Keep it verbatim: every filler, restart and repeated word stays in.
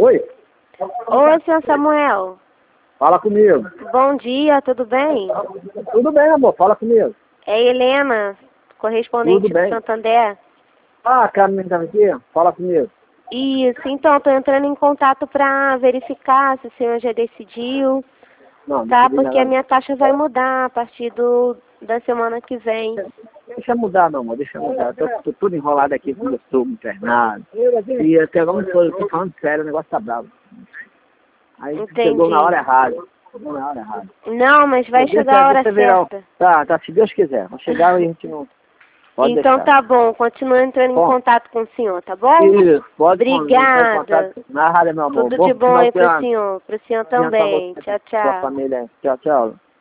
Oi? Oi, senhor Samuel. Fala comigo. Bom dia, tudo bem? Tudo bem, amor, fala comigo. É Helena, correspondente Tudo bem. do Santander. Ah, Carmen tá aqui? Fala comigo. Isso, então, estou entrando em contato para verificar se o senhor já decidiu, Não, tá? não Porque a nada. minha taxa vai mudar a partir do, da semana que vem. Deixa mudar, meu amor, deixa mudar. Eu tô, tô tudo enrolado aqui com o meu internado. E até vamos eu tô falando sério, o negócio tá bravo. Aí Entendi. chegou na hora errada. Chegou na hora errada. Não, mas vai Deixa- chegar a hora deixa virar o- certa. Tá, tá, se Deus quiser. Vamos chegar e a gente não... Pode Então deixar. tá bom, continuo entrando em Bom. contato com o senhor, tá bom? Isso, pode Obrigada. contato. Na rádio, meu amor. Tudo de bom final aí de pro ano. senhor, pro senhor Dia pra também. você, Tchau, sua tchau. família. Tchau, tchau.